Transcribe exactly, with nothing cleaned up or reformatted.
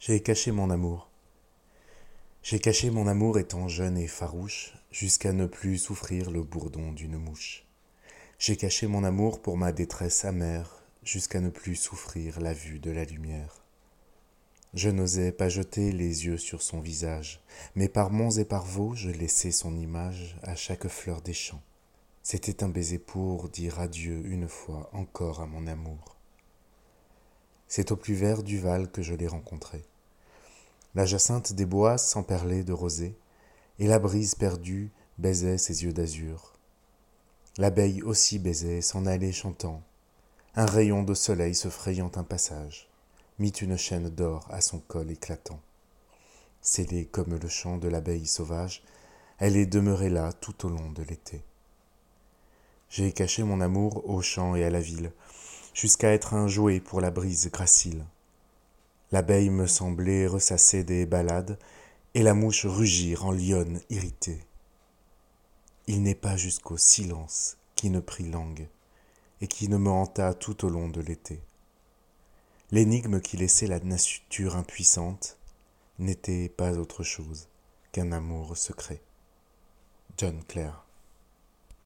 J'ai caché mon amour. J'ai caché mon amour étant jeune et farouche, jusqu'à ne plus souffrir le bourdon d'une mouche. J'ai caché mon amour pour ma détresse amère, jusqu'à ne plus souffrir la vue de la lumière. Je n'osais pas jeter les yeux sur son visage, mais par monts et par vaux, je laissais son image à chaque fleur des champs. C'était un baiser pour dire adieu une fois encore à mon amour. C'est au plus vert du Val que je l'ai rencontré. La jacinthe des bois s'emperlait de rosée, et la brise perdue baisait ses yeux d'azur. L'abeille aussi baisait, s'en allait chantant. Un rayon de soleil se frayant un passage, mit une chaîne d'or à son col éclatant. Scellée comme le chant de l'abeille sauvage, elle est demeurée là tout au long de l'été. J'ai caché mon amour aux champs et à la ville, jusqu'à être un jouet pour la brise gracile. L'abeille me semblait ressasser des ballades, et la mouche rugir en lionne irritée. Il n'est pas jusqu'au silence qui ne prit langue, et qui ne me hanta tout au long de l'été. L'énigme qui laissait la nature impuissante n'était pas autre chose qu'un amour secret. John Clare.